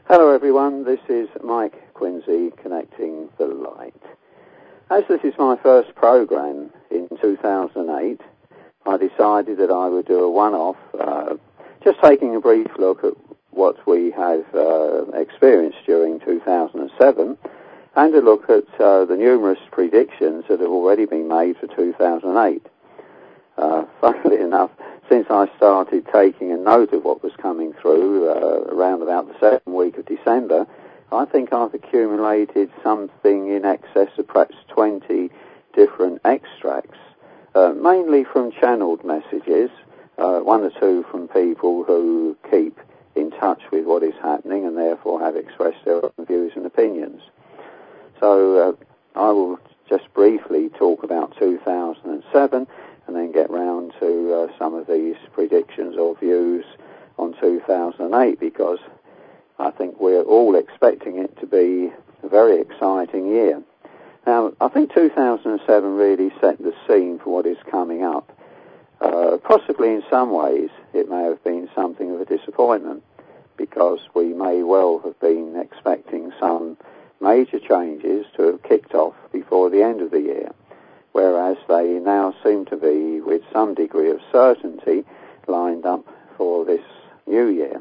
Hello everyone, this is Mike Quincy connecting the light. As this is my first program in 2008, I decided that I would do a one-off, just taking a brief look at what we have experienced during 2007 and a look at the numerous predictions that have already been made for 2008. Funnily enough, since I started taking a note of what was coming through around about the second week of December, I think I've accumulated something in excess of perhaps 20 different extracts, mainly from channeled messages, one or two from people who keep in touch with what is happening and therefore have expressed their own views and opinions. So I will just briefly talk about 2007 and then get round to some of these predictions or views on 2008, because I think we're all expecting it to be a very exciting year. Now, I think 2007 really set the scene for what is coming up. Possibly in some ways it may have been something of a disappointment, because we may well have been expecting some major changes to have kicked off before the end of the year, whereas they now seem to be, with some degree of certainty, lined up for this new year.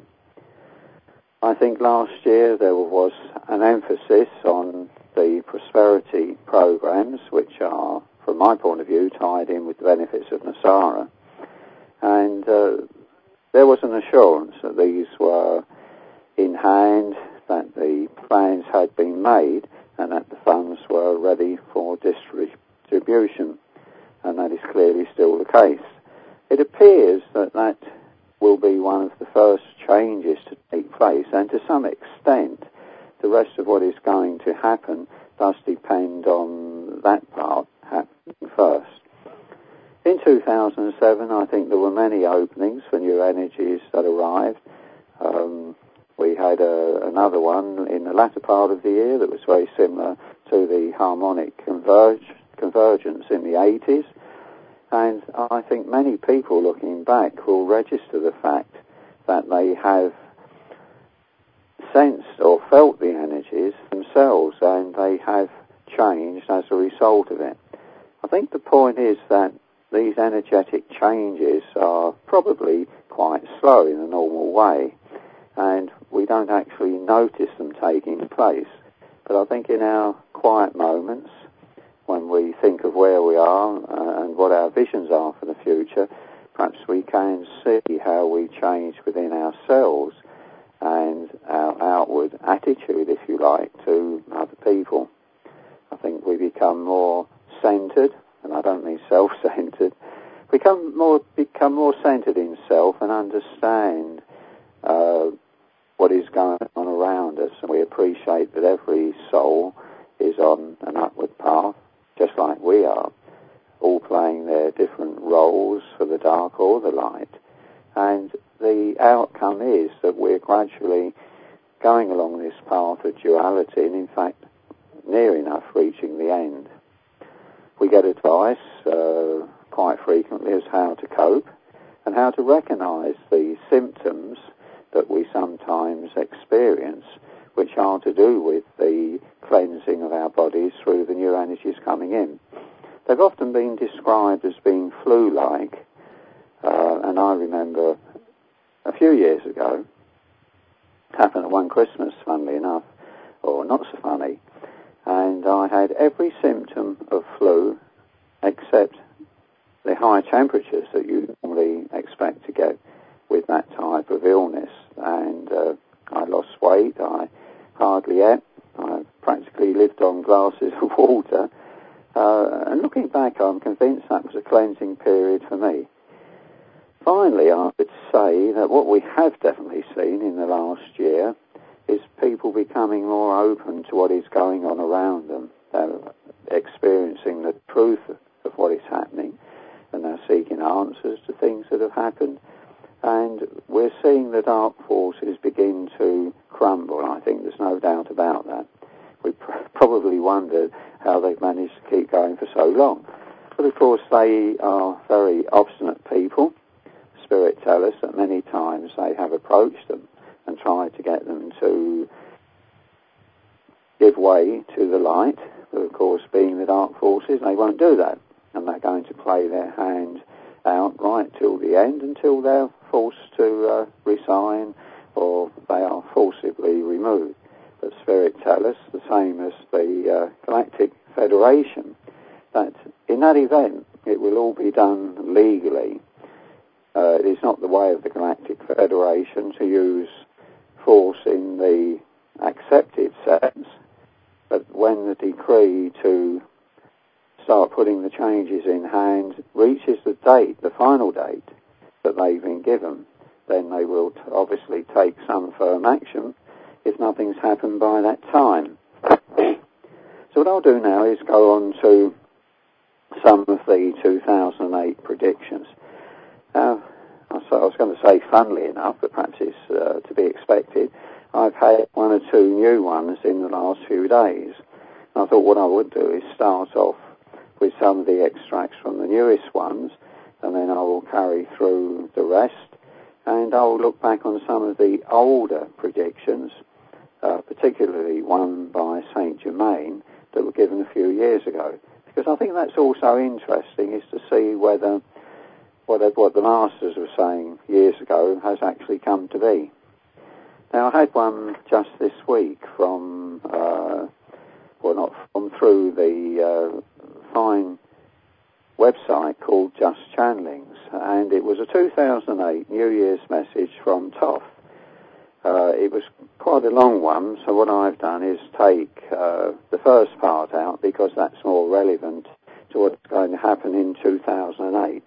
I think last year there was an emphasis on the prosperity programs, which are, from my point of view, tied in with the benefits of NESARA. And there was an assurance that these were in hand, that the plans had been made, and that the funds were ready for distribution, and that is clearly still the case. It appears that that will be one of the first changes to take place, and to some extent the rest of what is going to happen does depend on that part happening first. In 2007, I think there were many openings for new energies that arrived. We had another one in the latter part of the year that was very similar to the harmonic convergence in the 80s, and I think many people looking back will register the fact that they have sensed or felt the energies themselves, and they have changed as a result of it. I think the point is that these energetic changes are probably quite slow in a normal way, and we don't actually notice them taking place. But I think in our quiet moments, when we think of where we are and what our visions are for the future, perhaps we can see how we change within ourselves and our outward attitude, if you like, to other people. I think we become more centered, and I don't mean self-centered. We become more centered in self and understand what is going on around us, and we appreciate that every soul is on an upward path, just like we are, all playing their different roles for the dark or the light. And the outcome is that we're gradually going along this path of duality, and in fact near enough reaching the end. We get advice quite frequently as how to cope and how to recognize the symptoms that we sometimes experience, which are to do with the cleansing of our bodies through the new energies coming in. They've often been described as being flu-like, and I remember a few years ago, it happened at one Christmas, funnily enough, or not so funny, and I had every symptom of flu except the high temperatures that you normally expect to get with that type of illness. And I lost weight, I hardly ate, I practically lived on glasses of water, and looking back, I'm convinced that was a cleansing period for me. Finally, I would say that what we have definitely seen in the last year is people becoming more open to what is going on around them. They're experiencing the truth of what is happening, and they're seeking answers to things that have happened. And we're seeing the dark forces begin to crumble. I think there's no doubt about that. We probably wondered how they've managed to keep going for so long. But of course they are very obstinate people. Spirit tell us that many times they have approached them and tried to get them to forces, they won't do that. And they're going to play their hand out right till the end until they're forced to resign or they are forcibly removed. But Spirit tell us, the same as the Galactic Federation, that in that event it will all be done legally. It is not the way of the Galactic Federation to use force in the accepted sense, but when the decree to start putting the changes in hand reaches the date, the final date that they've been given, then they will obviously take some firm action if nothing's happened by that time. So what I'll do now is go on to some of the 2008 predictions. I was going to say funnily enough, but perhaps it's to be expected, I've had one or two new ones in the last few days. And I thought what I would do is start off with some of the extracts from the newest ones, and then I will carry through the rest, and I will look back on some of the older predictions, particularly one by Saint Germain that were given a few years ago, because I think that's also interesting, is to see whether what the masters were saying years ago has actually come to be. Now, I had one just this week from, through the fine website called Just Channelings, and it was a 2008 New Year's message from Toff. It was quite a long one, so what I've done is take the first part out because that's more relevant to what's going to happen in 2008.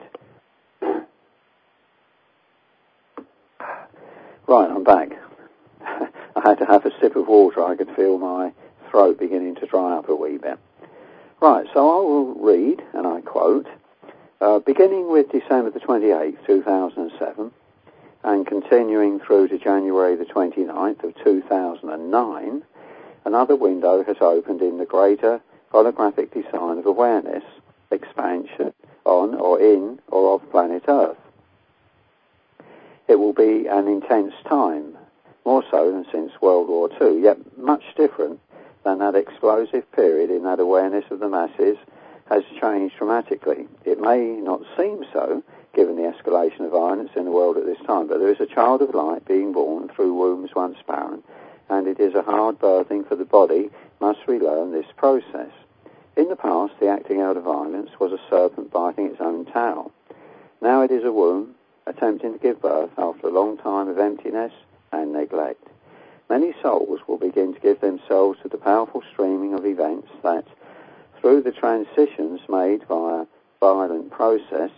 Right, I'm back. I had to have a sip of water. I could feel my throat beginning to dry up a wee bit. Right, so I will read, and I quote, beginning with December the 28th, 2007, and continuing through to January the 29th of 2009, another window has opened in the greater holographic design of awareness, expansion on or in or of planet Earth. It will be an intense time, more so than since World War II, yet much different than that explosive period in that awareness of the masses has changed dramatically. It may not seem so, given the escalation of violence in the world at this time, but there is a child of light being born through wombs once barren, and it is a hard birthing for the body must relearn this process. In the past, the acting out of violence was a serpent biting its own tail. Now it is a womb attempting to give birth after a long time of emptiness and neglect. Many souls will begin to give themselves to the powerful streaming of events that, through the transitions made via violent process,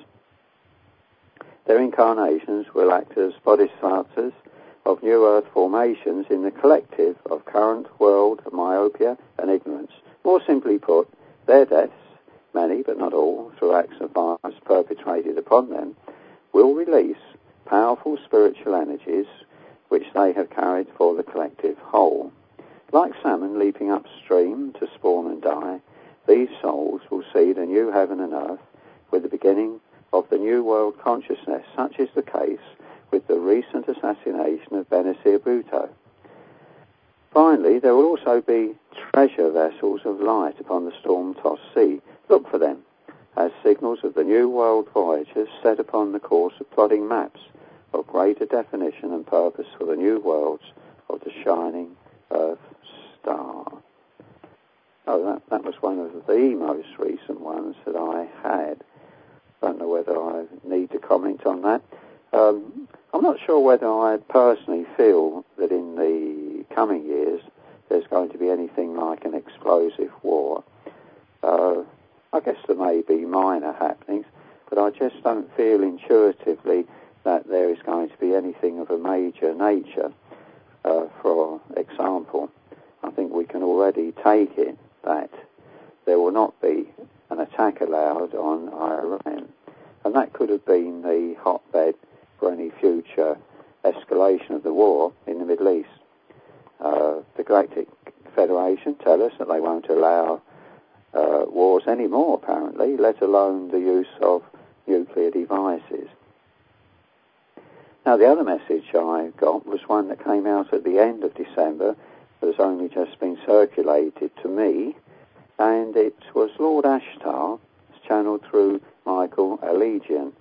their incarnations will act as bodhisattvas of new earth formations in the collective of current world myopia and ignorance. More simply put, their deaths, many but not all, through acts of violence perpetrated upon them, will release powerful spiritual energies which they have carried for the collective whole. Like salmon leaping upstream to spawn and die, these souls will see the new heaven and earth with the beginning of the new world consciousness. Such is the case with the recent assassination of Benazir Bhutto. Finally, there will also be treasure vessels of light upon the storm-tossed sea. Look for them as signals of the new world voyagers set upon the course of plodding maps of greater definition and purpose for the new worlds of the shining Earth star. Oh, that was one of the most recent ones that I had. I don't know whether I need to comment on that. I'm not sure whether I personally feel that in the coming years there's going to be anything like an explosive war. I guess there may be minor happenings, but I just don't feel intuitively that there is going to be anything of a major nature. For example, I think we can already take it that there will not be an attack allowed on Iran, and that could have been the hotbed for any future escalation of the war in the Middle East. The Galactic Federation tell us that they won't allow wars anymore, apparently, let alone the use of nuclear devices. Now, the other message I got was one that came out at the end of December that has only just been circulated to me, and it was Lord Ashtar, channeled through Michael Allegian,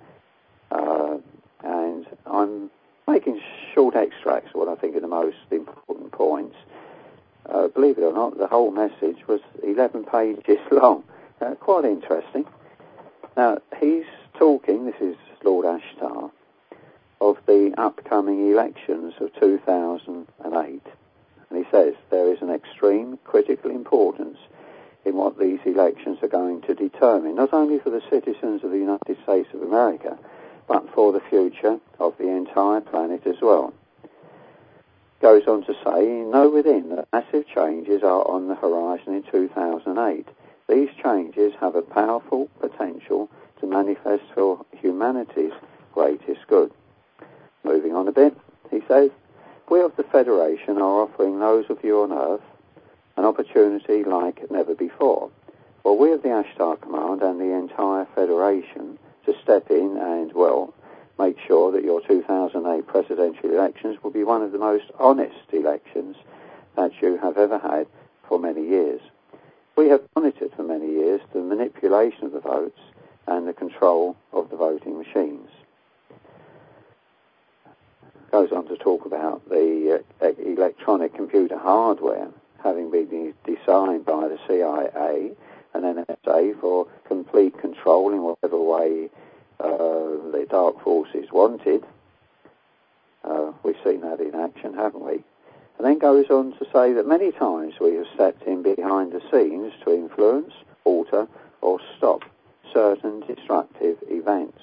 and I'm making short extracts of what I think are the most important points. Believe it or not, the whole message was 11 pages long. Quite interesting. Now, he's talking, this is Lord Ashtar, of the upcoming elections of 2008. And he says there is an extreme critical importance in what these elections are going to determine, not only for the citizens of the United States of America, but for the future of the entire planet as well. Goes on to say, know within that massive changes are on the horizon in 2008. These changes have a powerful potential to manifest for humanity's greatest good. Moving on a bit, he says, we of the Federation are offering those of you on Earth an opportunity like never before. For we of the Ashtar Command and the entire Federation to step in and, well, make sure that your 2008 presidential elections will be one of the most honest elections that you have ever had for many years. We have monitored for many years the manipulation of the votes and the control of the voting machines. Goes on to talk about the electronic computer hardware having been designed by the CIA and NSA for complete control in whatever way the dark forces wanted. We've seen that in action, haven't we? And then goes on to say that many times we have stepped in behind the scenes to influence, alter, or stop certain destructive events.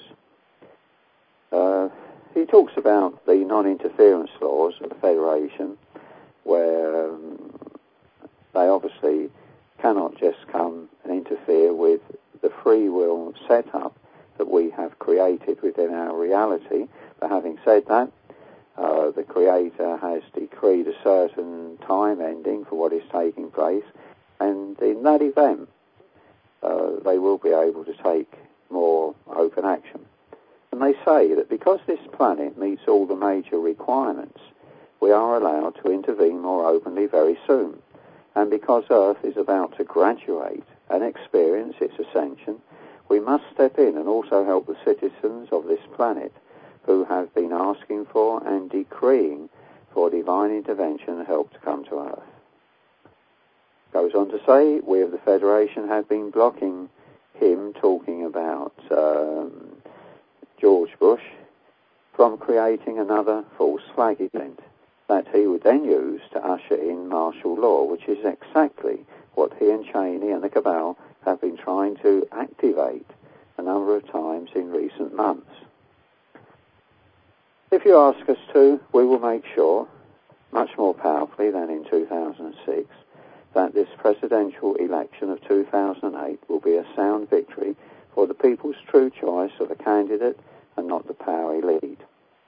He talks about the non-interference laws of the Federation, where they obviously cannot just come and interfere with the free will setup that we have created within our reality. But having said that, the Creator has decreed a certain time ending for what is taking place, and in that event, they will be able to take more open action. And they say that because this planet meets all the major requirements, we are allowed to intervene more openly very soon. And because Earth is about to graduate and experience its ascension, we must step in and also help the citizens of this planet who have been asking for and decreeing for divine intervention and help to come to Earth. Goes on to say, we of the Federation have been blocking him talking about George Bush from creating another false flag event that he would then use to usher in martial law, which is exactly what he and Cheney and the cabal have been trying to activate a number of times in recent months. If you ask us to, we will make sure, much more powerfully than in 2006, that this presidential election of 2008 will be a sound victory for the people's true choice of a candidate and not the power elite.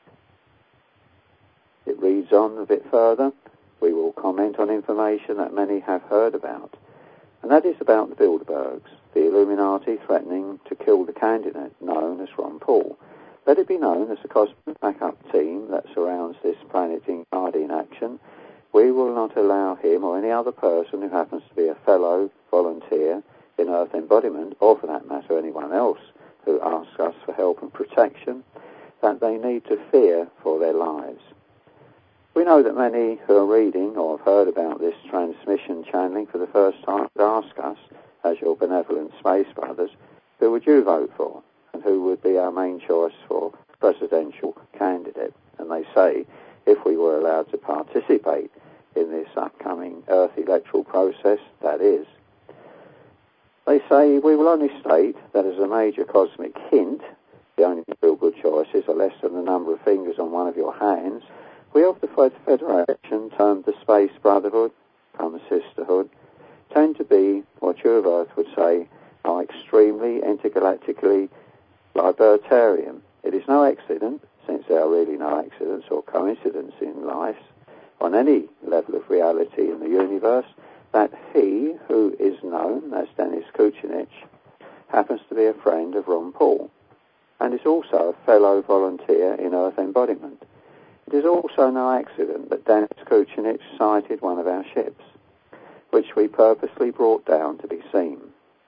It reads on a bit further. We will comment on information that many have heard about, and that is about the Bilderbergs, the Illuminati threatening to kill the candidate known as Ron Paul. Let it be known as the cosmic backup team that surrounds this planet in guardian action. We will not allow him or any other person who happens to be a fellow volunteer in Earth Embodiment, or for that matter anyone else who asks us for help and protection, that they need to fear for their lives. We know that many who are reading or have heard about this transmission channeling for the first time would ask us, as your benevolent space brothers, who would you vote for and who would be our main choice for presidential candidate? And they say, if we were allowed to participate in this upcoming Earth electoral process, that is. They say, we will only state that as a major cosmic hint, the only real good choices are less than the number of fingers on one of your hands. We of the Federation, termed the Space Brotherhood, come Sisterhood, tend to be what you of Earth would say are extremely intergalactically libertarian. It is no accident, since there are really no accidents or coincidence in life on any level of reality in the universe, that he who is known as Dennis Kucinich happens to be a friend of Ron Paul and is also a fellow volunteer in Earth Embodiment. It is also no accident that Dennis Kucinich sighted one of our ships. which we purposely brought down to be seen.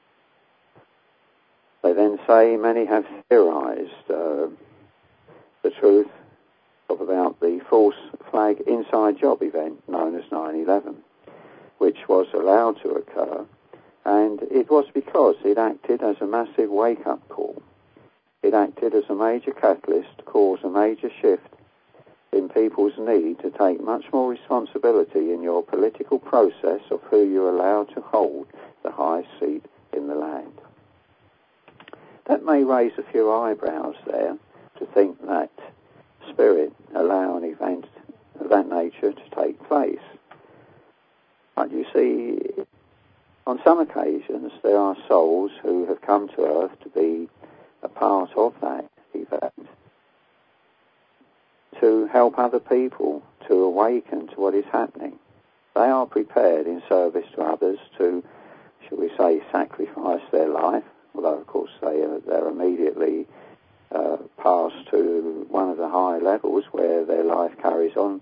They then say many have theorized the truth about the false flag inside job event known as 9/11, which was allowed to occur, and it was because it acted as a massive wake-up call. It acted as a major catalyst to cause a major shift in people's need to take much more responsibility in your political process of who you allow to hold the highest seat in the land. That may raise a few eyebrows there, to think that Spirit allow an event of that nature to take place. But you see, on some occasions there are souls who have come to earth to be a part of that event, to help other people to awaken to what is happening. They are prepared in service to others to, shall we say, sacrifice their life, although of course they're immediately passed to one of the higher levels where their life carries on.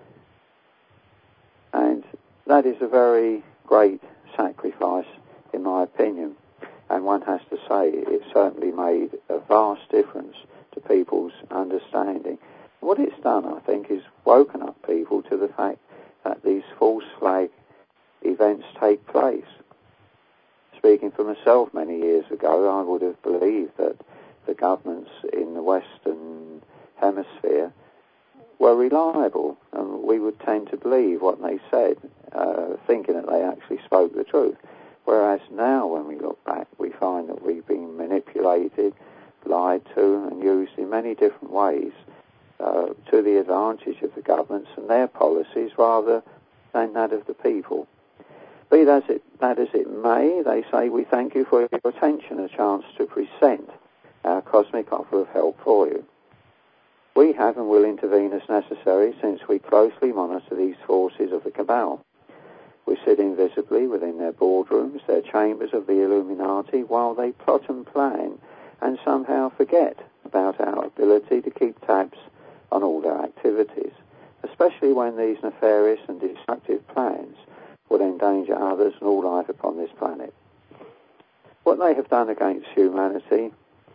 And that is a very great sacrifice, in my opinion. And one has to say it certainly made a vast difference to people's understanding. What it's done, I think, is woken up people to the fact that these false flag events take place. Speaking for myself many years ago, I would have believed that the governments in the Western Hemisphere were reliable, and we would tend to believe what they said, thinking that they actually spoke the truth. Whereas now, when we look back, we find that we've been manipulated, lied to, and used in many different ways to the advantage of the governments and their policies rather than that of the people. Be that as it may, they say, we thank you for your attention, a chance to present our cosmic offer of help for you. We have and will intervene as necessary, since we closely monitor these forces of the cabal. We sit invisibly within their boardrooms, their chambers of the Illuminati, while they plot and plan and somehow forget about our ability to keep tabs on all their activities, especially when these nefarious and destructive plans would endanger others and all life upon this planet. What they have done against humanity,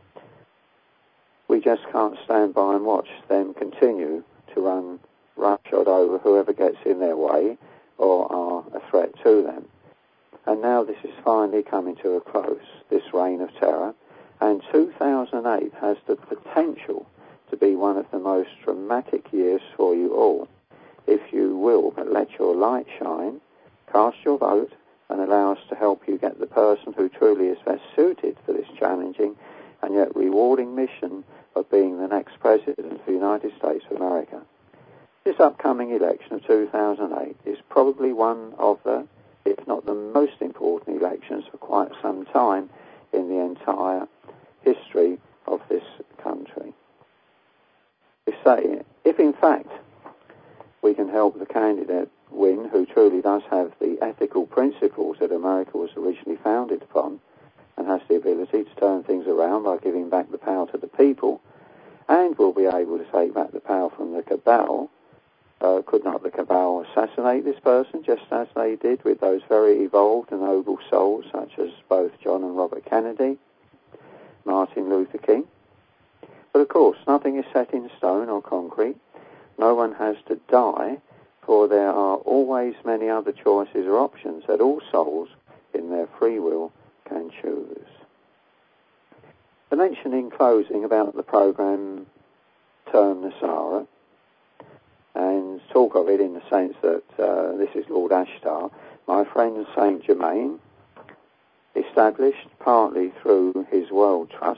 we just can't stand by and watch them continue to run roughshod over whoever gets in their way or are a threat to them. And now this is finally coming to a close, this reign of terror, and 2008 has the potential to be one of the most dramatic years for you all. If you will but let your light shine, cast your vote, and allow us to help you get the person who truly is best suited for this challenging and yet rewarding mission of being the next President of the United States of America. This upcoming election of 2008 is probably one of the, if not the most important elections for quite some time in the entire history of this country. We say, if in fact we can help the candidate win who truly does have the ethical principles that America was originally founded upon and has the ability to turn things around by giving back the power to the people, and will be able to take back the power from the cabal, could not the cabal assassinate this person just as they did with those very evolved and noble souls such as both John and Robert Kennedy, Martin Luther King? But of course, nothing is set in stone or concrete. No one has to die, for there are always many other choices or options that all souls in their free will can choose. To mention in closing about the program Term Nasara, and talk of it in the sense that this is Lord Ashtar, my friend Saint Germain, established partly through his World Trust,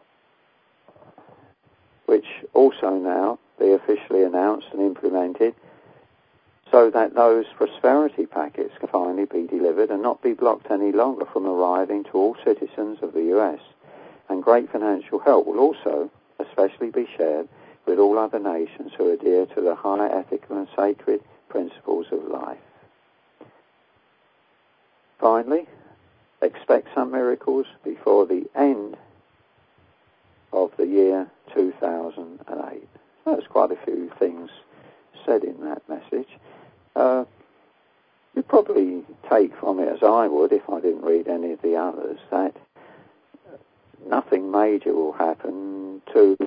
which also now be officially announced and implemented, so that those prosperity packets can finally be delivered and not be blocked any longer from arriving to all citizens of the US. And great financial help will also especially be shared with all other nations who adhere to the high ethical and sacred principles of life. Finally, expect some miracles before the end of the year 2008. There's quite a few things said in that message. You you'd probably take from it, as I would if I didn't read any of the others, that nothing major will happen to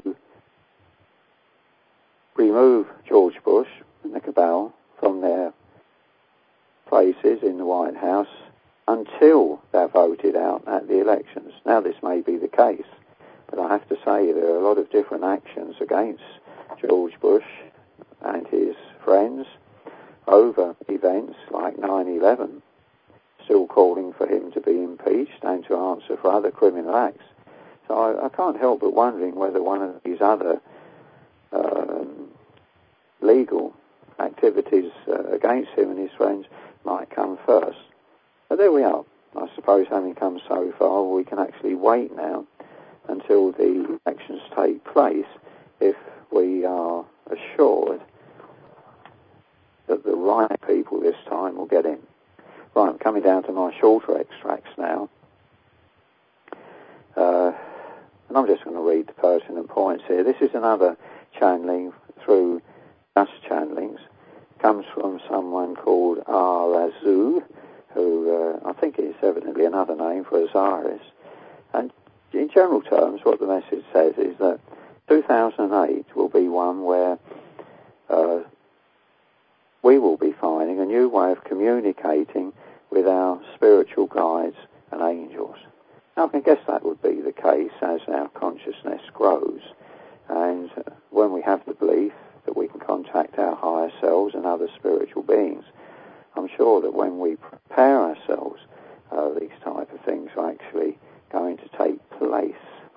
remove George Bush and the cabal from their places in the White House until they're voted out at the elections. Now, this may be the case, but I have to say there are a lot of different actions against George Bush and his friends over events like 9/11, still calling for him to be impeached and to answer for other criminal acts. So I can't help but wondering whether one of these other legal activities against him and his friends might come first. But there we are. I suppose having come so far, we can actually wait now until the elections take place if we are assured that the right people this time will get in. Right, I'm coming down to my shorter extracts now. And I'm just going to read the pertinent points here. This is another channeling through Just Channelings. Comes from someone called Arazu, who I think is evidently another name for Osiris. And in general terms, what the message says is that 2008 will be one where we will be finding a new way of communicating with our spiritual guides and angels. Now, I can guess that would be the case as our consciousness grows, and when we have the belief that we can contact our higher selves and other spiritual beings, I'm sure that when we prepare ourselves, these type of things are actually going to take place.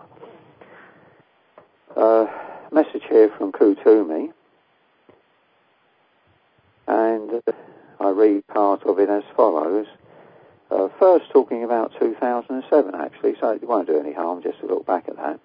Message here from Kutumi, and I read part of it as follows. First talking about 2007 actually, so it won't do any harm just to look back at that.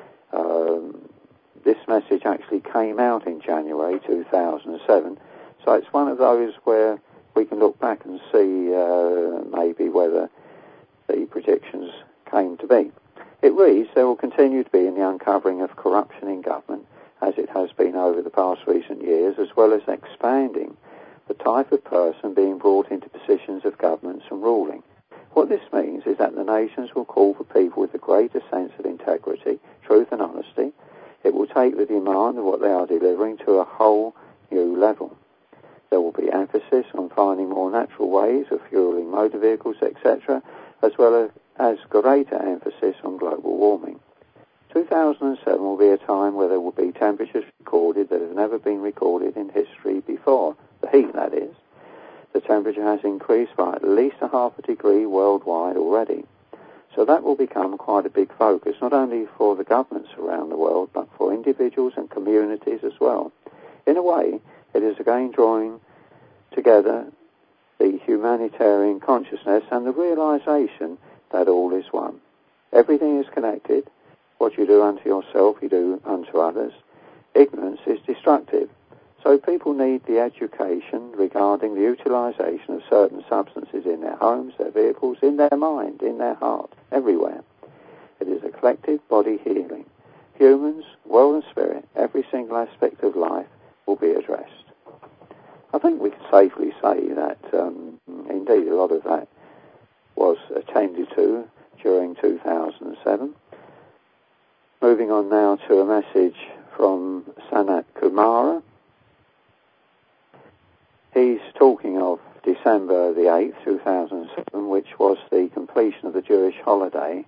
This message actually came out in January 2007, so it's one of those where we can look back and see maybe whether the predictions came to be. It reads, there will continue to be in the uncovering of corruption in government, as it has been over the past recent years, as well as expanding the type of person being brought into positions of governance and ruling. What this means is that the nations will call for people with a greater sense of integrity, truth and honesty. It will take the demand of what they are delivering to a whole new level. There will be emphasis on finding more natural ways of fueling motor vehicles, etc., as well as greater emphasis on global warming. 2007 will be a time where there will be temperatures recorded that have never been recorded in history before. The heat, that is. The temperature has increased by at least a half a degree worldwide already. So that will become quite a big focus, not only for the governments around the world, but for individuals and communities as well. In a way, it is again drawing together the humanitarian consciousness and the realization that all is one. Everything is connected. What you do unto yourself, you do unto others. Ignorance is destructive. So people need the education regarding the utilization of certain substances in their homes, their vehicles, in their mind, in their heart, everywhere. It is a collective body healing. Humans, world and spirit, every single aspect of life will be addressed. I think we can safely say that indeed a lot of that was attended to during 2007. Moving on now to a message from Sanat Kumara. He's talking of December the 8th, 2007, which was the completion of the Jewish holy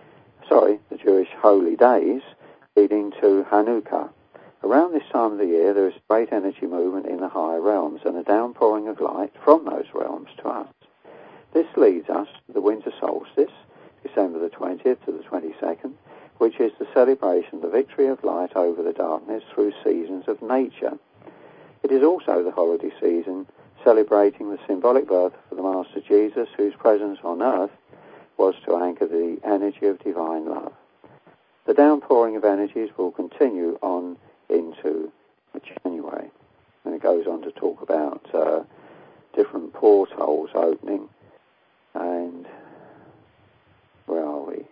days leading to Hanukkah. Around this time of the year, there is great energy movement in the higher realms and a downpouring of light from those realms to us. This leads us to the winter solstice, December the 20th to the 22nd, which is the celebration of the victory of light over the darkness through seasons of nature. It is also the holiday season celebrating the symbolic birth of the Master Jesus, whose presence on earth was to anchor the energy of divine love. The downpouring of energies will continue on into January. And it goes on to talk about different portholes opening. And where are we?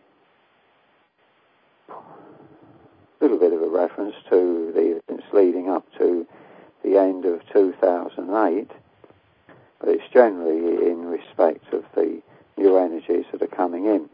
A little bit of a reference to the events leading up to the end of 2008. but it's generally in respect of the new energies that are coming in.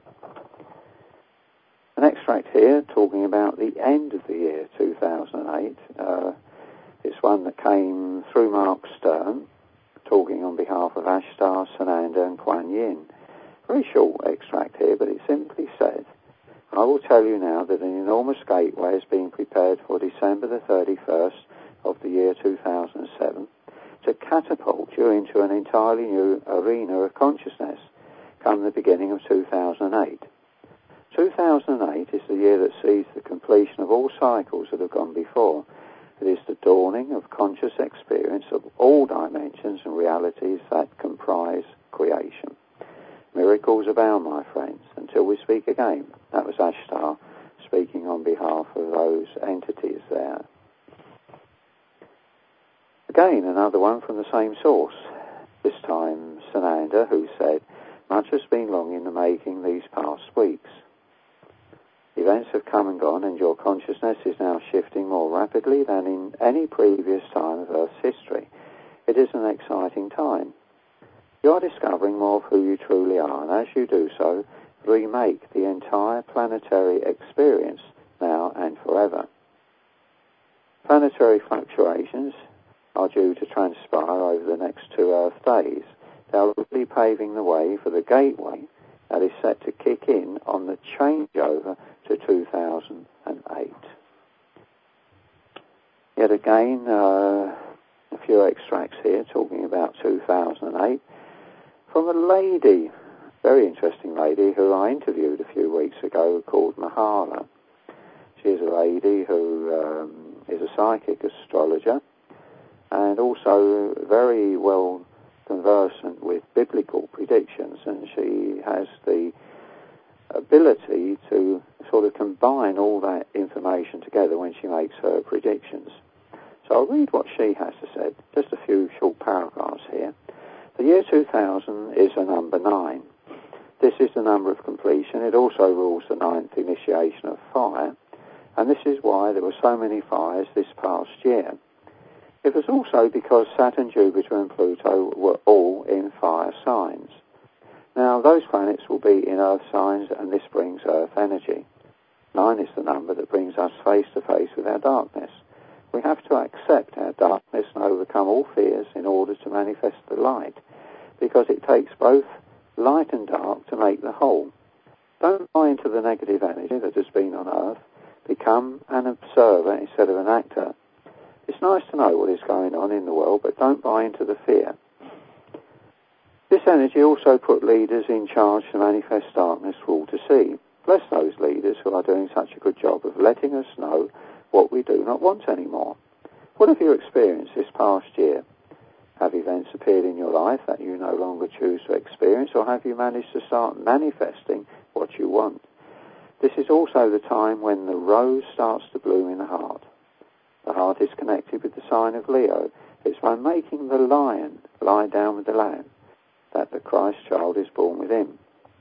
An extract here talking about the end of the year 2008. It's one that came through Mark Stern, talking on behalf of Ashtar, Sananda and Kuan Yin. Very short extract here, but it simply said, I will tell you now that an enormous gateway is being prepared for December the 31st of the year 2007 to catapult you into an entirely new arena of consciousness come the beginning of 2008. 2008 is the year that sees the completion of all cycles that have gone before. It is the dawning of conscious experience of all dimensions and realities that comprise creation. Miracles abound, my friends, until we speak again. That was Ashtar speaking on behalf of those entities there. Again, another one from the same source. This time, Sananda, who said, much has been long in the making these past weeks. Events have come and gone, and your consciousness is now shifting more rapidly than in any previous time of Earth's history. It is an exciting time. You are discovering more of who you truly are, and as you do so, remake the entire planetary experience now and forever. Planetary fluctuations are due to transpire over the next 2 Earth days. They are really paving the way for the gateway that is set to kick in on the changeover to 2008. Yet again, a few extracts here talking about 2008 from a lady, very interesting lady, who I interviewed a few weeks ago called Mahala. She is a lady who is a psychic astrologer and also very well conversant with biblical predictions, and she has the ability to sort of combine all that information together when she makes her predictions. So I'll read what she has to say, just a few short paragraphs here. The year 2000 is a number 9. This is the number of completion. It also rules the 9th initiation of fire, and this is why there were so many fires this past year. It was also because Saturn, Jupiter and Pluto were all in fire signs. Now, those planets will be in Earth signs, and this brings Earth energy. 9 is the number that brings us face to face with our darkness. We have to accept our darkness and overcome all fears in order to manifest the light, because it takes both light and dark to make the whole. Don't buy into the negative energy that has been on Earth. Become an observer instead of an actor. It's nice to know what is going on in the world, but don't buy into the fear. This energy also put leaders in charge to manifest darkness for all to see. Bless those leaders who are doing such a good job of letting us know what we do not want anymore. What have you experienced this past year? Have events appeared in your life that you no longer choose to experience, or have you managed to start manifesting what you want? This is also the time when the rose starts to bloom in the heart. The heart is connected with the sign of Leo. It's by making the lion lie down with the lamb that the Christ child is born within.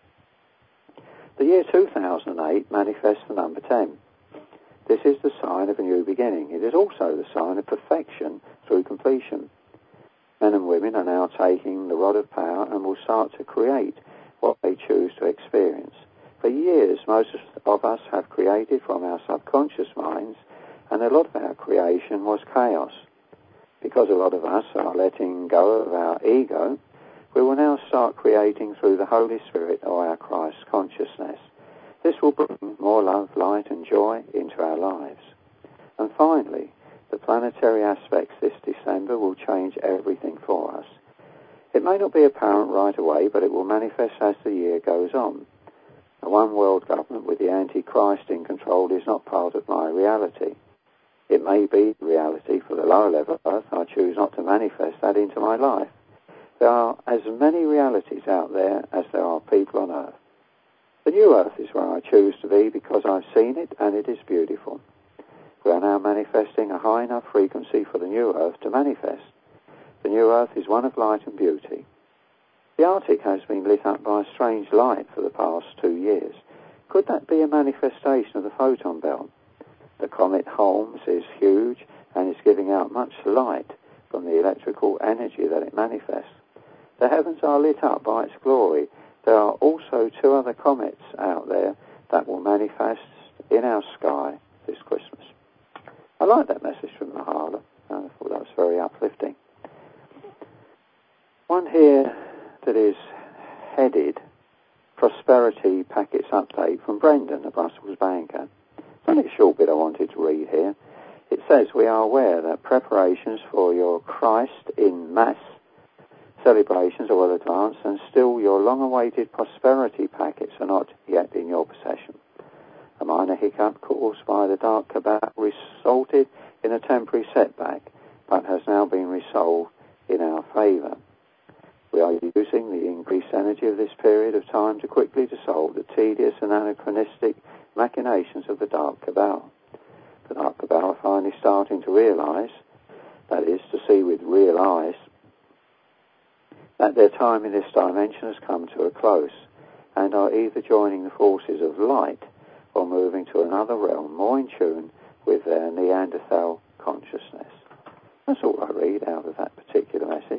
The year 2008 manifests the number 10. This is the sign of a new beginning. It is also the sign of perfection through completion. Men and women are now taking the rod of power and will start to create what they choose to experience. For years, most of us have created from our subconscious minds, and a lot of our creation was chaos. Because a lot of us are letting go of our ego, we will now start creating through the Holy Spirit or our Christ consciousness. This will bring more love, light and joy into our lives. And finally, the planetary aspects this December will change everything for us. It may not be apparent right away, but it will manifest as the year goes on. A one world government with the Antichrist in control is not part of my reality. It may be reality for the lower level of Earth. I choose not to manifest that into my life. There are as many realities out there as there are people on Earth. The new Earth is where I choose to be because I've seen it and it is beautiful. We are now manifesting a high enough frequency for the new Earth to manifest. The new Earth is one of light and beauty. The Arctic has been lit up by a strange light for the past 2 years. Could that be a manifestation of the photon belt? The comet Holmes is huge and is giving out much light from the electrical energy that it manifests. The heavens are lit up by its glory. There are also 2 other comets out there that will manifest in our sky this Christmas. I like that message from Mahala. I thought that was very uplifting. One here that is headed Prosperity Packets Update from Brendan, a Brussels banker. It's only a short bit I wanted to read here. It says, we are aware that preparations for your Christ in Mass celebrations are well advanced, and still your long-awaited prosperity packets are not yet in your possession. A minor hiccup caused by the dark cabal resulted in a temporary setback, but has now been resolved in our favour. We are using the increased energy of this period of time to quickly dissolve the tedious and anachronistic machinations of the dark cabal. The dark cabal are finally starting to realise, that is, to see with real eyes, that their time in this dimension has come to a close, and are either joining the forces of light or moving to another realm more in tune with their Neanderthal consciousness. That's all I read out of that particular message.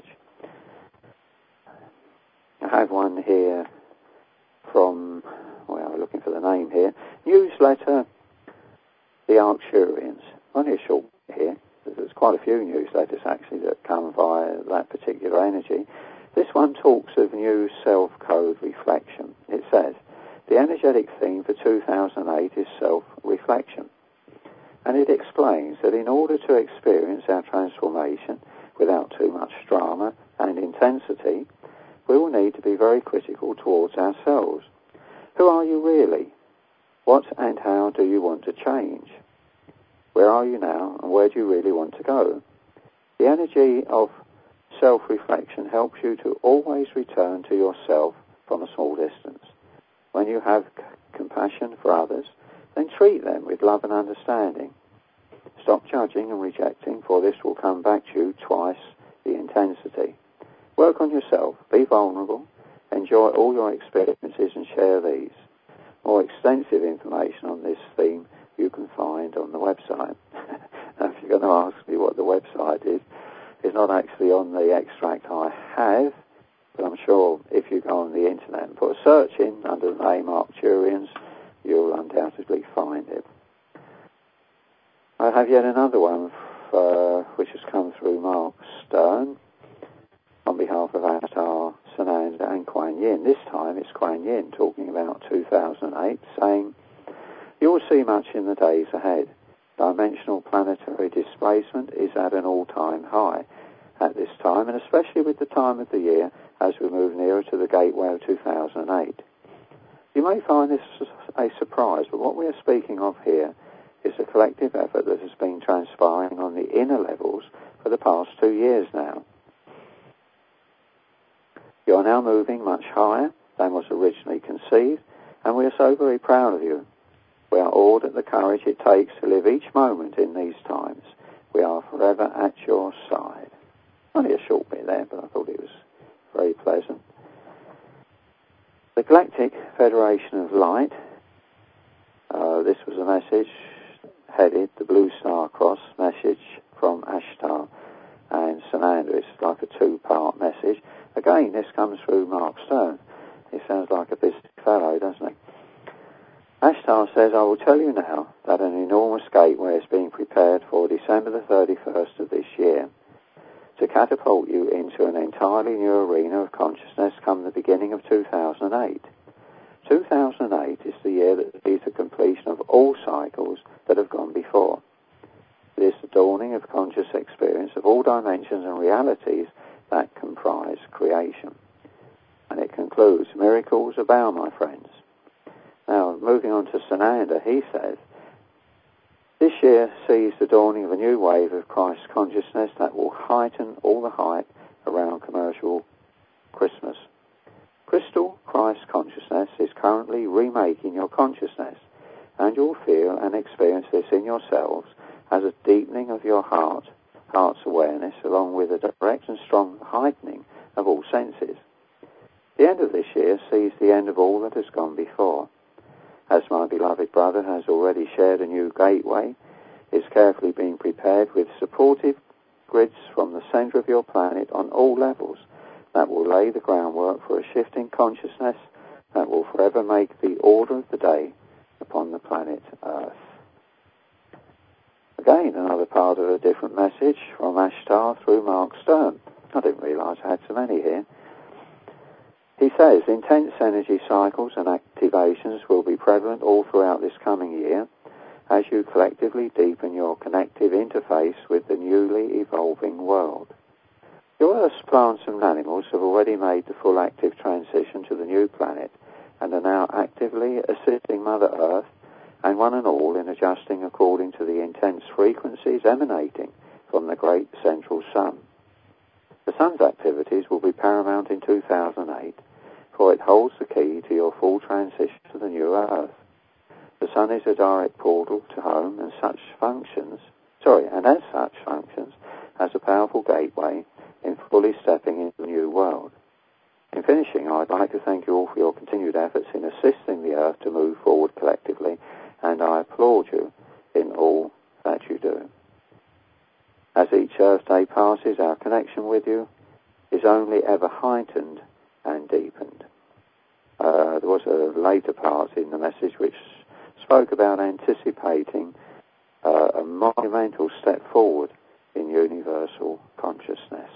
I have one here from, well, I'm looking for the name here, newsletter, The Arcturians. Only a short bit here. There's quite a few newsletters actually that come via that particular energy. This one talks of new self-code reflection. It says, the energetic theme for 2008 is self-reflection. And it explains that in order to experience our transformation without too much drama and intensity, we will need to be very critical towards ourselves. Who are you really? What and how do you want to change? Where are you now, and where do you really want to go? The energy of self-reflection helps you to always return to yourself from a small distance. When you have compassion for others, then treat them with love and understanding. Stop judging and rejecting, for this will come back to you twice the intensity. Work on yourself, be vulnerable, enjoy all your experiences and share these. More extensive information on this theme you can find on the website. Now, if you're going to ask me what the website is, it's not actually on the extract I have, but I'm sure if you go on the internet and put a search in under the name Arcturians, you'll undoubtedly find it. I have yet another one which has come through Mark Stern on behalf of Avatar, Sananda and Kuan Yin. This time it's Kuan Yin talking about 2008, saying, you will see much in the days ahead. Dimensional planetary displacement is at an all-time high at this time, and especially with the time of the year as we move nearer to the gateway of 2008. You may find this a surprise, but what we are speaking of here is a collective effort that has been transpiring on the inner levels for the past 2 years now. You are now moving much higher than was originally conceived, and we are so very proud of you. We are awed at the courage it takes to live each moment in these times. We are forever at your side. Only a short bit there, but I thought it was very pleasant. The Galactic Federation of Light. This was a message headed the Blue Star Cross message from Ashtar and Sananda. It's like a 2-part message. Again, this comes through Mark Stern. He sounds like a busy fellow, doesn't he? Ashtar says, I will tell you now that an enormous gateway is being prepared for December the 31st of this year to catapult you into an entirely new arena of consciousness come the beginning of 2008. 2008 is the year that sees the completion of all cycles that have gone before. It is the dawning of conscious experience of all dimensions and realities that comprise creation. And it concludes, miracles abound, my friends. Now, moving on to Sananda, he says, this year sees the dawning of a new wave of Christ consciousness that will heighten all the hype around commercial Christmas. Crystal Christ consciousness is currently remaking your consciousness, and you'll feel and experience this in yourselves as a deepening of your heart's awareness, along with a direct and strong heightening of all senses. The end of this year sees the end of all that has gone before. As my beloved brother has already shared, a new gateway is carefully being prepared with supportive grids from the centre of your planet on all levels, that will lay the groundwork for a shift in consciousness that will forever make the order of the day upon the planet Earth. Again, another part of a different message from Ashtar through Mark Stern. I didn't realise I had so many here. He says, intense energy cycles and activations will be prevalent all throughout this coming year as you collectively deepen your connective interface with the newly evolving world. Your Earth's plants and animals have already made the full active transition to the new planet and are now actively assisting Mother Earth and one and all in adjusting according to the intense frequencies emanating from the great central sun. The sun's activities will be paramount in 2008, for it holds the key to your full transition to the new Earth. The sun is a direct portal to home and as such functions as a powerful gateway in fully stepping into the new world. In finishing, I'd like to thank you all for your continued efforts in assisting the Earth to move forward collectively, and I applaud you in all that you do. As each Earth Day passes, our connection with you is only ever heightened and deepened. There was a later part in the message which spoke about anticipating a monumental step forward in universal consciousness.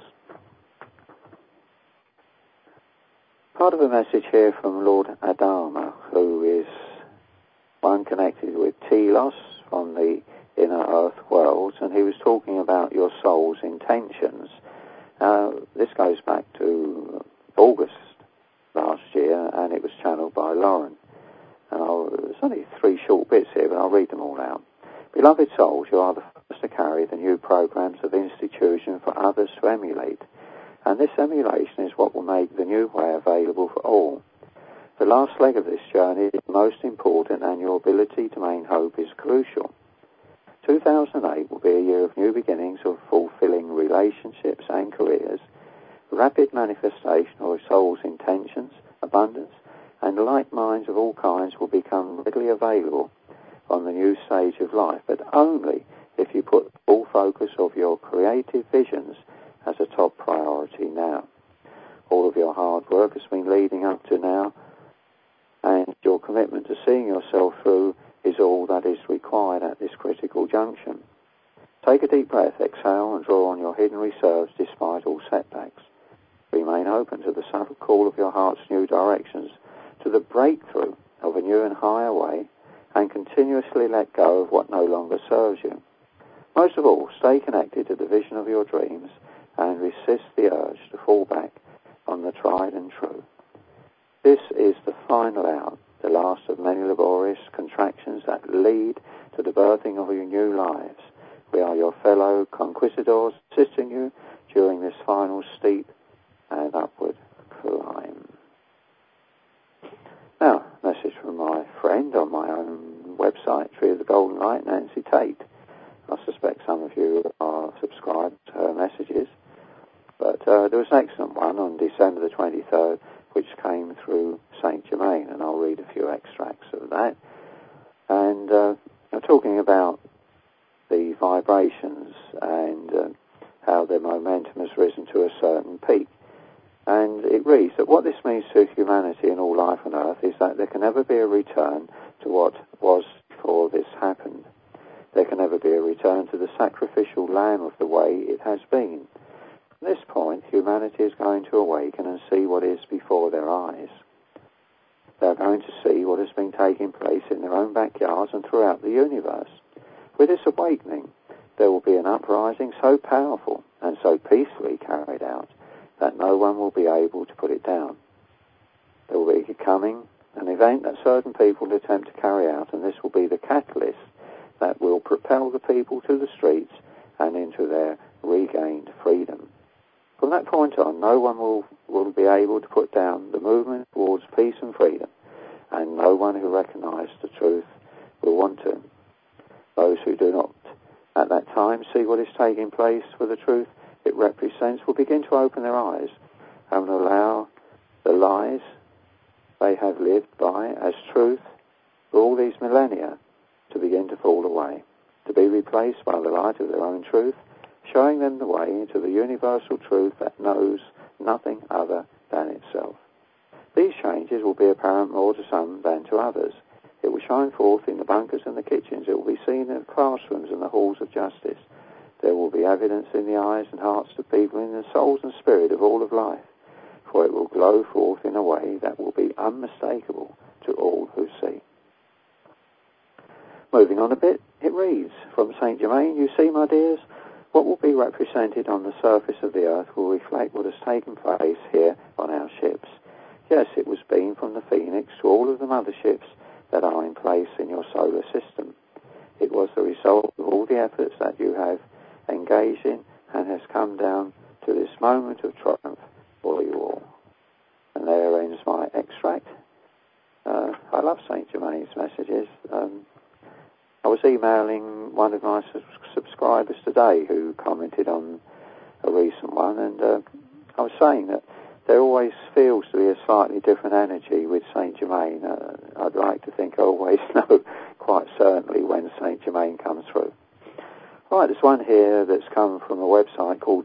Part of a message here from Lord Adama, who is one connected with Telos from the inner Earth worlds, and he was talking about your soul's intentions. This goes back to August last year, and it was channeled by Lauren. And there's only 3 short bits here, but I'll read them all out. Beloved souls, you are the first to carry the new programs of institution for others to emulate. And this emulation is what will make the new way available for all. The last leg of this journey is most important, and your ability to maintain hope is crucial. 2008 will be a year of new beginnings, of fulfilling relationships and careers, rapid manifestation of soul's intentions, abundance, and light minds of all kinds will become readily available on the new stage of life, but only if you put full focus of your creative visions as a top priority now. All of your hard work has been leading up to now, and your commitment to seeing yourself through is all that is required at this critical junction. Take a deep breath, exhale, and draw on your hidden reserves despite all setbacks. Remain open to the subtle call of your heart's new directions, to the breakthrough of a new and higher way, and continuously let go of what no longer serves you. Most of all, stay connected to the vision of your dreams and resist the urge to fall back on the tried and true. This is the final hour, the last of many laborious contractions that lead to the birthing of your new lives. We are your fellow conquistadors, assisting you during this final steep and upward climb. Now, message from my friend on my own website, Tree of the Golden Light, Nancy Tate. I suspect some of you are subscribed to her messages, but there was an excellent one on December the 23rd, which came through Saint Germain, and I'll read a few extracts of that. And I'm talking about the vibrations and how their momentum has risen to a certain peak. And it reads that what this means to humanity and all life on Earth is that there can never be a return to what was before this happened. There can never be a return to the sacrificial lamb of the way it has been. At this point, humanity is going to awaken and see what is before their eyes. They are going to see what has been taking place in their own backyards and throughout the universe. With this awakening, there will be an uprising so powerful and so peacefully carried out that no one will be able to put it down. There will be coming an event that certain people will attempt to carry out, and this will be the catalyst that will propel the people to the streets and into their regained freedom. From that point on, no one will be able to put down the movement towards peace and freedom, and no one who recognizes the truth will want to. Those who do not at that time see what is taking place for the truth it represents will begin to open their eyes and will allow the lies they have lived by as truth for all these millennia to begin to fall away, to be replaced by the light of their own truth, showing them the way into the universal truth that knows nothing other than itself. These changes will be apparent more to some than to others. It will shine forth in the bunkers and the kitchens. It will be seen in the classrooms and the halls of justice. There will be evidence in the eyes and hearts of people, in the souls and spirit of all of life, for it will glow forth in a way that will be unmistakable to all who see. Moving on a bit, it reads from Saint Germain, "You see, my dears, what will be represented on the surface of the earth will reflect what has taken place here on our ships. Yes, it was beamed from the Phoenix to all of the motherships that are in place in your solar system. It was the result of all the efforts that you have engaged in and has come down to this moment of triumph for you all." And there ends my extract. I love Saint Germain's messages. I was emailing one of my subscribers today who commented on a recent one, and I was saying that there always feels to be a slightly different energy with Saint Germain. I'd like to think I always know quite certainly when Saint Germain comes through. Right, there's one here that's come from a website called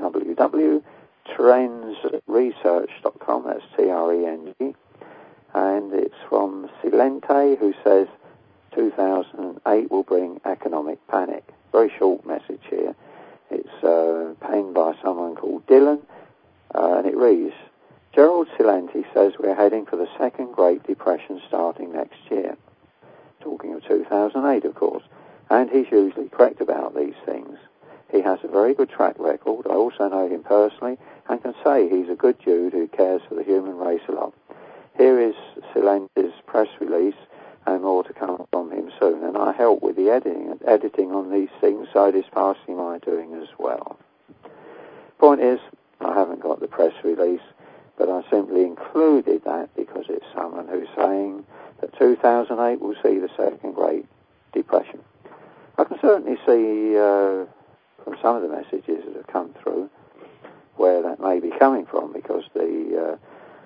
www.trendsresearch.com, that's Treng, and it's from Silente, who says 2008 will bring economic panic. Very short message here. It's penned by someone called Dylan, and it reads, "Gerald Silente says we're heading for the second Great Depression starting next year." Talking of 2008, of course. And he's usually correct about these things. He has a very good track record. I also know him personally and can say he's a good dude who cares for the human race a lot. Here is Silente's press release, and more to come from him soon. And I help with the editing on these things, so it is partially my doing as well. Point is, I haven't got the press release, but I simply included that because it's someone who's saying that 2008 will see the second Great Depression. I can certainly see from some of the messages that have come through where that may be coming from, because the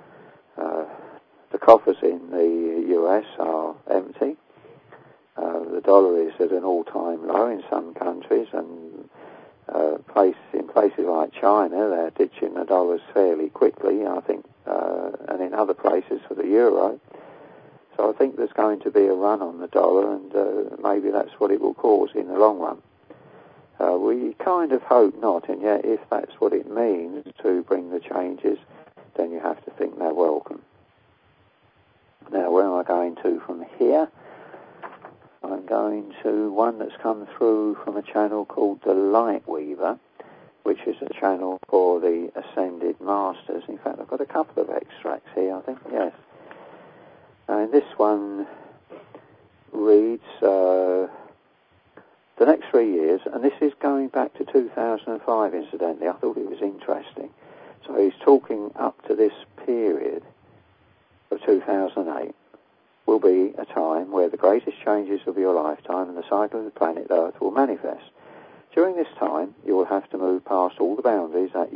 coffers in the US are empty. The dollar is at an all-time low in some countries, and in places like China, they're ditching the dollars fairly quickly, I think, and in other places for the euro. So I think there's going to be a run on the dollar, and maybe that's what it will cause in the long run. We kind of hope not, and yet if that's what it means to bring the changes, then you have to think they're welcome. Now, where am I going to from here? I'm going to one that's come through from a channel called The Light Weaver, which is a channel for the Ascended Masters. In fact, I've got a couple of extracts here, I think, yes. And this one reads, the next 3 years, and this is going back to 2005, incidentally. I thought it was interesting. So he's talking up to this period of 2008 will be a time where the greatest changes of your lifetime and the cycle of the planet Earth will manifest. During this time, you will have to move past all the boundaries that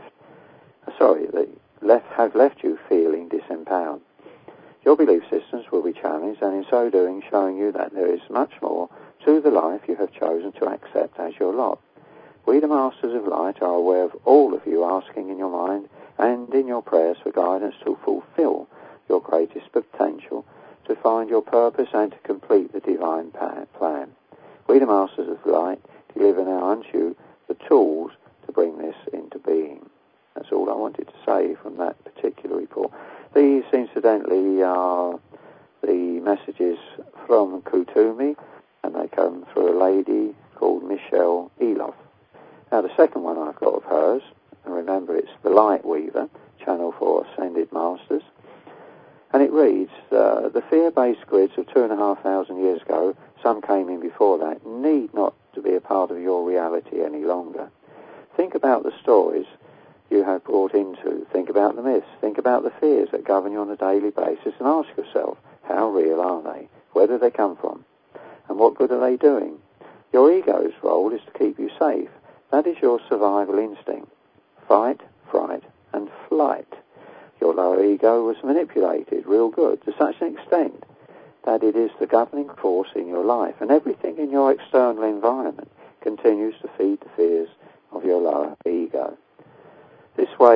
have left you feeling disempowered. Your belief systems will be challenged, and in so doing, showing you that there is much more to the life you have chosen to accept as your lot. We, the Masters of Light, are aware of all of you asking in your mind and in your prayers for guidance to fulfill your greatest potential, to find your purpose and to complete the divine plan. We, the Masters of Light, deliver now unto you the tools to bring this into being. That's all I wanted to say from that particular report. These, incidentally, are the messages from Kutumi, and they come through a lady called Michelle Eloff. Now, the second one I've got of hers, and remember it's The Light Weaver, channel for Ascended Masters, and it reads, the fear-based grids of 2,500 years ago, some came in before that, need not to be a part of your reality any longer. Think about the stories you have brought into. Think about the myths. Think about the fears that govern you on a daily basis, and ask yourself, how real are they? Where do they come from? And what good are they doing? Your ego's role is to keep you safe. That is your survival instinct. Fight, fright, and flight. Your lower ego was manipulated real good to such an extent that it is the governing force in your life, and everything in your external environment continues to feed the fears of your lower ego. This wave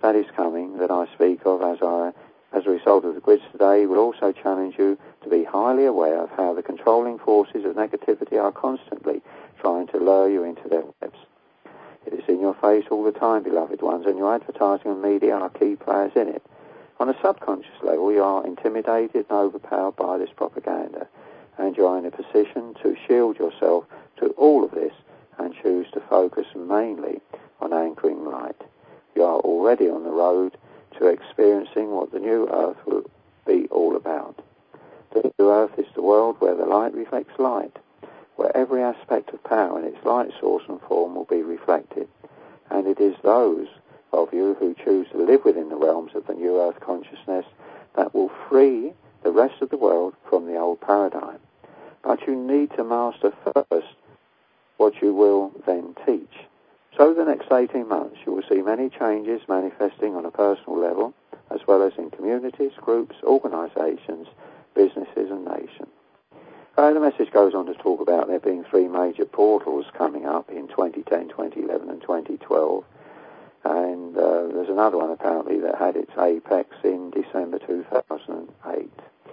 that is coming, that I speak of as a result of the quiz today, will also challenge you to be highly aware of how the controlling forces of negativity are constantly trying to lure you into their webs. It is in your face all the time, beloved ones, and your advertising and media are key players in it. On a subconscious level, you are intimidated and overpowered by this propaganda, and you are in a position to shield yourself to all of this and choose to focus mainly on anchoring light. You are already on the road to experiencing what the new earth will be all about. The new earth is the world where the light reflects light, where every aspect of power in its light source and form will be reflected. And it is those of you who choose to live within the realms of the new earth consciousness that will free the rest of the world from the old paradigm. But you need to master first what you will then teach. So the next 18 months you will see many changes manifesting on a personal level, as well as in communities, groups, organisations, businesses and nations. The message goes on to talk about there being 3 major portals coming up in 2010, 2011 and 2012. And there's another one apparently that had its apex in December 2008.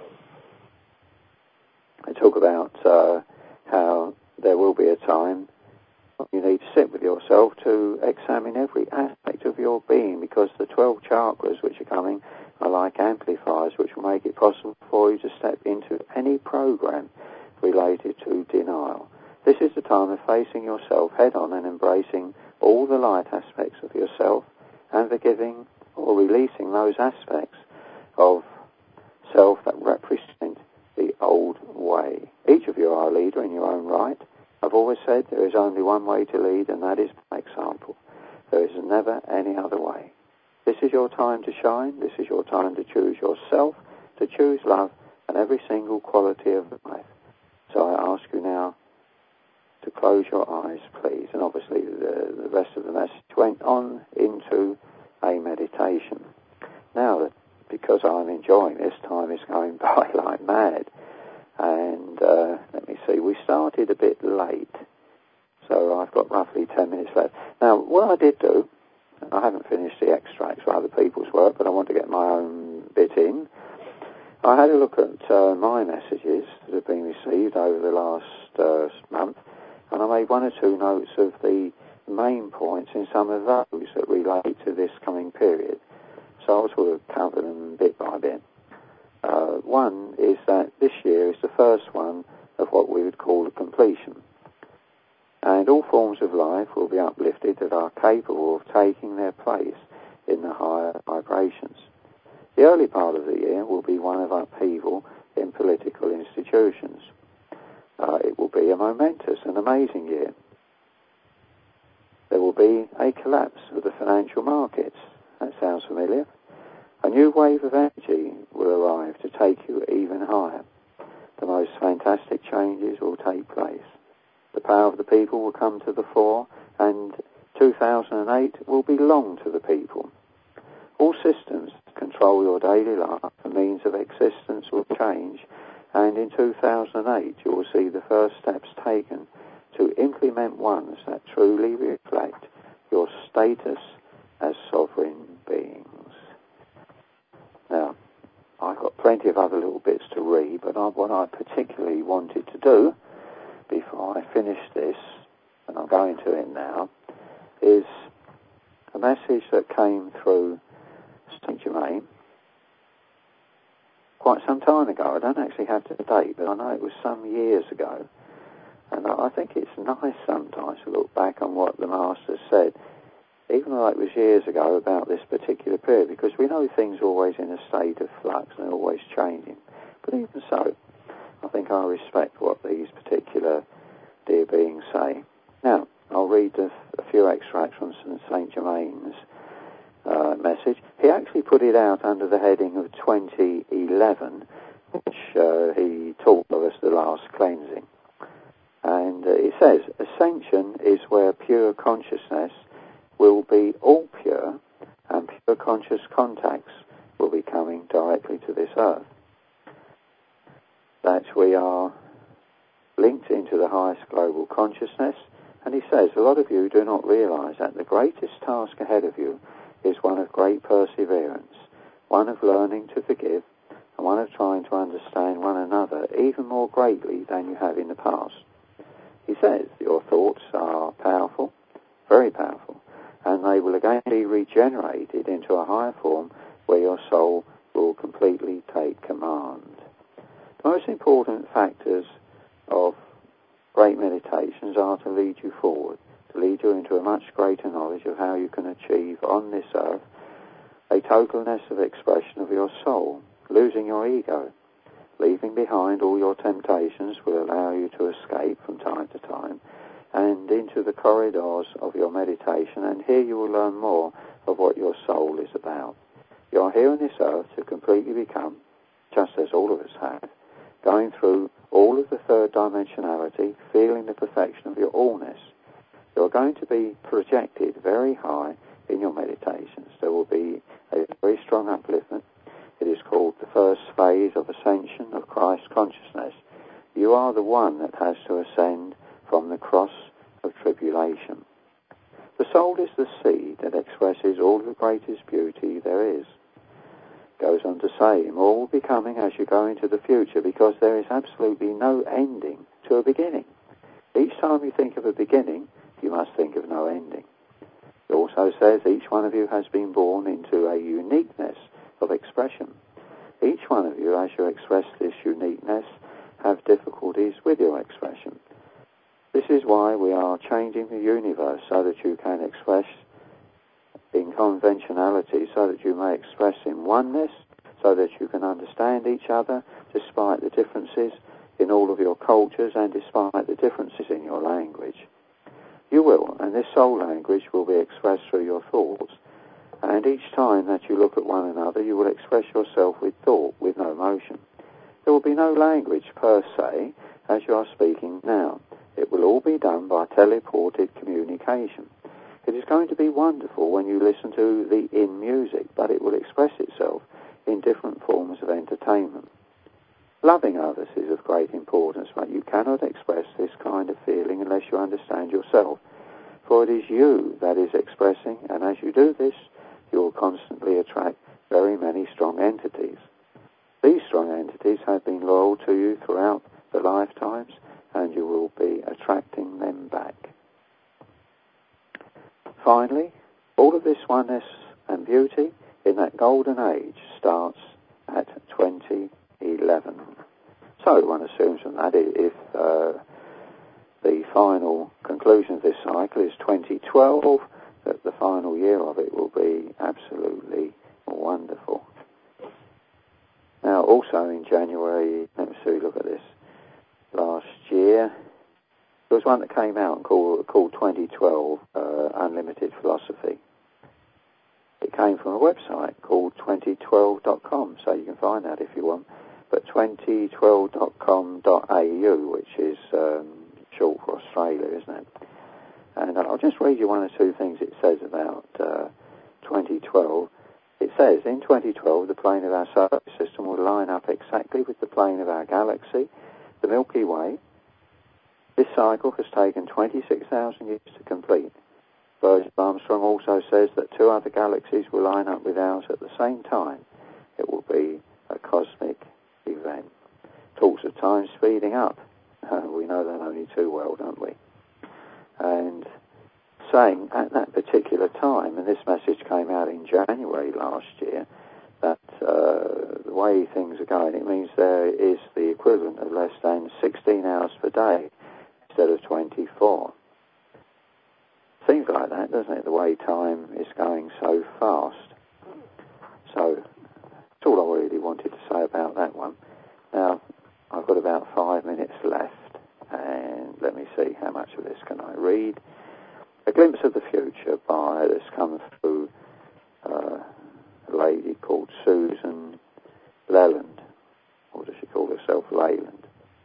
They talk about how there will be a time you need to sit with yourself to examine every aspect of your being, because the 12 chakras which are coming are like amplifiers which will make it possible for you to step into any program related to denial. This is the time of facing yourself head on and embracing all the light aspects of yourself and forgiving or releasing those aspects of self that represent the old way. Each of you are a leader in your own right. I've always said there is only one way to lead, and that is by example. There is never any other way. This is your time to shine. This is your time to choose yourself, to choose love and every single quality of life. So I ask you now to close your eyes, please. And obviously the rest of the message went on into a meditation. Now, because I'm enjoying this, time is going by like mad. And let me see, we started a bit late, so I've got roughly 10 minutes left. Now, what I did do, I haven't finished the extracts for other people's work, but I want to get my own bit in. I had a look at my messages that have been received over the last month, and I made 1 or 2 notes of the main points in some of those that relate to this coming period. So I'll sort of cover them bit by bit. One is that this year is the first one of what we would call a completion. And all forms of life will be uplifted that are capable of taking their place in the higher vibrations. The early part of the year will be one of upheaval in political institutions. It will be a momentous and amazing year. There will be a collapse of the financial markets. That sounds familiar. A new wave of energy will arrive to take you even higher. The most fantastic changes will take place. The power of the people will come to the fore, and 2008 will belong to the people. All systems that control your daily life and means of existence will change, and in 2008 you will see the first steps taken to implement ones that truly reflect your status as sovereign beings. Now, I've got plenty of other little bits to read, but what I particularly wanted to do before I finish this, and I'm going to it now, is a message that came through St. Germain quite some time ago. I don't actually have the date, but I know it was some years ago. And I think it's nice sometimes to look back on what the Master said, even though it was years ago, about this particular period, because we know things are always in a state of flux and they're always changing. But even so, I think I respect what these particular dear beings say. Now, I'll read a few extracts from St. Germain's message. He actually put it out under the heading of 2011, which he taught of us the last cleansing. And it says, Ascension is where pure consciousness will be all pure, and pure conscious contacts will be coming directly to this earth. That we are linked into the highest global consciousness, and he says, a lot of you do not realize that the greatest task ahead of you is one of great perseverance, one of learning to forgive, and one of trying to understand one another even more greatly than you have in the past. He says your thoughts are powerful, very powerful, and they will again be regenerated into a higher form where your soul will completely take command. The most important factors of great meditations are to lead you forward, to lead you into a much greater knowledge of how you can achieve on this earth a totalness of expression of your soul, losing your ego. Leaving behind all your temptations will allow you to escape from time to time and into the corridors of your meditation, and here you will learn more of what your soul is about. You are here on this earth to completely become, just as all of us have, going through all of the third dimensionality, feeling the perfection of your allness. You are going to be projected very high in your meditations. There will be a very strong upliftment. It is called the first phase of ascension of Christ consciousness. You are the one that has to ascend from the cross of tribulation. The soul is the seed that expresses all the greatest beauty there is. Goes on to say, more will be coming as you go into the future, because there is absolutely no ending to a beginning. Each time you think of a beginning, you must think of no ending. It also says each one of you has been born into a uniqueness of expression. Each one of you, as you express this uniqueness, have difficulties with your expression. This is why we are changing the universe so that you can express in conventionality, so that you may express in oneness, so that you can understand each other despite the differences in all of your cultures and despite the differences in your language. You will, and this soul language will be expressed through your thoughts. And each time that you look at one another, you will express yourself with thought, with no emotion. There will be no language per se as you are speaking now. It will all be done by teleported communication. It is going to be wonderful when you listen to the in-music, but it will express itself in different forms of entertainment. Loving others is of great importance, but you cannot express this kind of feeling unless you understand yourself. For it is you that is expressing, and as you do this, you will constantly attract very many strong entities. These strong entities have been loyal to you throughout the lifetimes, and you will be attracting them back. Finally, all of this oneness and beauty in that golden age starts at 2011. So one assumes from that if the final conclusion of this cycle is 2012, that the final year of it will be absolutely wonderful. Now, also in January, let me see, look at this, last year, there was one that came out called 2012 Unlimited Philosophy. It came from a website called 2012.com, so you can find that if you want. But 2012.com.au, which is short for Australia, isn't it? And I'll just read you one or two things it says about 2012. It says, in 2012, the plane of our solar system will line up exactly with the plane of our galaxy, the Milky Way. This cycle has taken 26,000 years to complete. Virgil Armstrong also says that two other galaxies will line up with ours at the same time. It will be a cosmic event. Talks of time speeding up. We know that only too well, don't we? And saying at that particular time, and this message came out in January last year, that the way things are going, it means there is the equivalent of less than 16 hours per day instead of 24. Seems like that, doesn't it, the way time is going so fast. So that's all I really wanted to say about that one. Now, I've got about 5 minutes left, and let me see how much of this can I read. A Glimpse of the Future this comes through a lady called Susan Leland. Or does she call herself Leyland?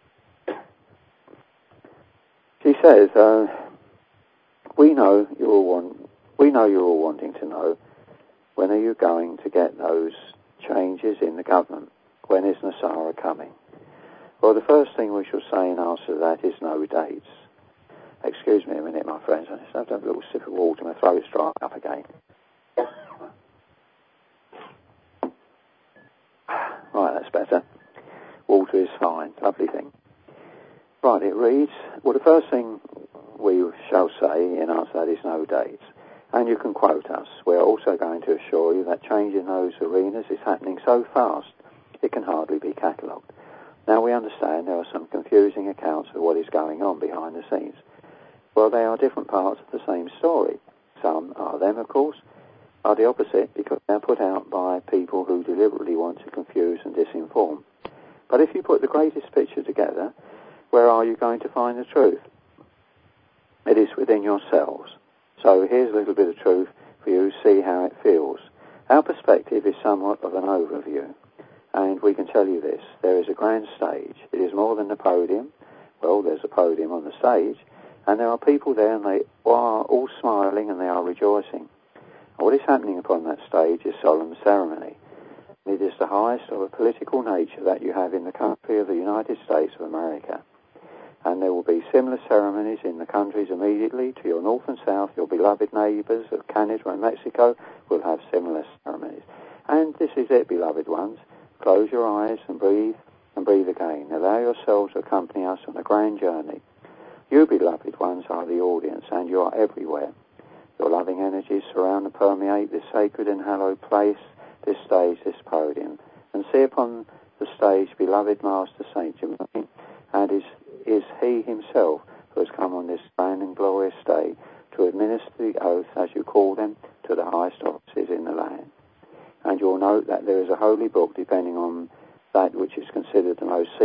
She says, we know you're all wanting to know, when are you going to get those changes in the government? When is Nasara coming? Well, the first thing we shall say in answer to that is no dates. Excuse me a minute, my friends. I just have to have a little sip of water. My throat's dry up again. better. Water is fine. Lovely thing. Right, it reads, well, the first thing we shall say in us, that is no dates. And you can quote us. We're also going to assure you that change in those arenas is happening so fast it can hardly be catalogued. Now, we understand there are some confusing accounts of what is going on behind the scenes. Well, they are different parts of the same story. Some are them, of course, are the opposite because they are put out by people who deliberately want to confuse and disinform. But if you put the greatest picture together, where are you going to find the truth? It is within yourselves. So here's a little bit of truth for you to see how it feels. Our perspective is somewhat of an overview. And we can tell you this, there is a grand stage. It is more than the podium. Well, there's a podium on the stage, and there are people there, and they are all smiling, and they are rejoicing. And what is happening upon that stage is solemn ceremony. It is the highest of a political nature that you have in the country of the United States of America. And there will be similar ceremonies in the countries immediately to your north and south. Your beloved neighbours of Canada and Mexico will have similar ceremonies. And this is it, beloved ones. Close your eyes and breathe again. Allow yourselves to accompany us on a grand journey. You, beloved ones, are the audience, and you are everywhere. Your loving energies surround and permeate this sacred and hallowed place, this stage, this podium. And see upon the stage, beloved Master Saint Germain, and is he himself who has come on this grand and glorious day to administer the oath, as you call them, to the highest offices in the land. And you'll note that there is a holy book depending on that which is considered the most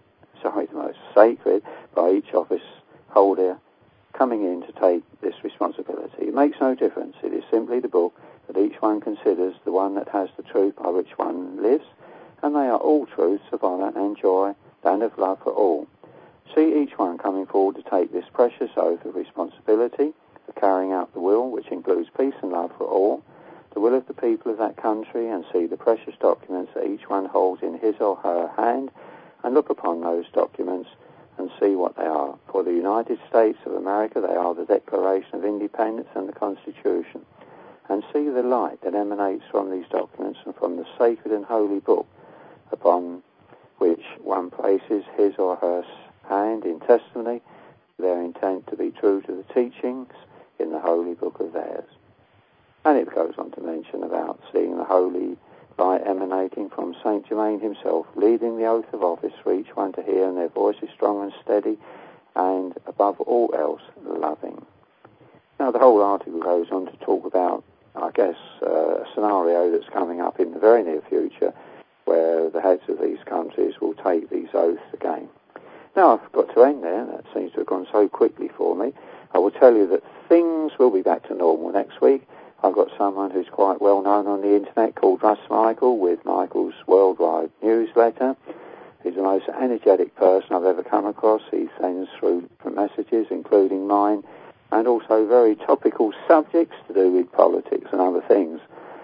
sacred by each office holder coming in to take this responsibility. It makes no difference. It is simply the book that each one considers the one that has the truth by which one lives, and they are all truths of honour and joy and of love for all. See each one coming forward to take this precious oath of responsibility for carrying out the will, which includes peace and love for all, the will of the people of that country, and see the precious documents that each one holds in his or her hand, and look upon those documents and see what they are. For the United States of America, they are the Declaration of Independence and the Constitution. And see the light that emanates from these documents and from the sacred and holy book upon which one places his or her hand in testimony, their intent to be true to the teachings in the holy book of theirs. And it goes on to mention about seeing the holy light emanating from Saint Germain himself, leading the oath of office for each one to hear, and their voices strong and steady, and above all else, loving. Now, the whole article goes on to talk about, I guess, a scenario that's coming up in the very near future, where the heads of these countries will take these oaths again. Now, I've got to end there. That seems to have gone so quickly for me. I will tell you that things will be back to normal next week. I've got someone who's quite well known on the internet called Russ Michael with Michael's Worldwide Newsletter. He's the most energetic person I've ever come across. He sends through different messages, including mine, and also very topical subjects to do with politics and other things.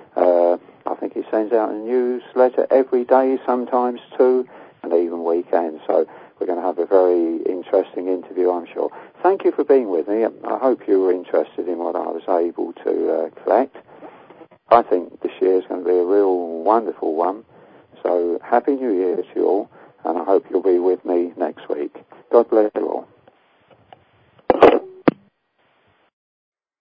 I think he sends out a newsletter every day, sometimes two, and even weekends. So we're going to have a very interesting interview, I'm sure. Thank you for being with me. I hope you were interested in what I was able to collect. I think this year is going to be a real wonderful one. So Happy New Year to you all, and I hope you'll be with me next week. God bless you all.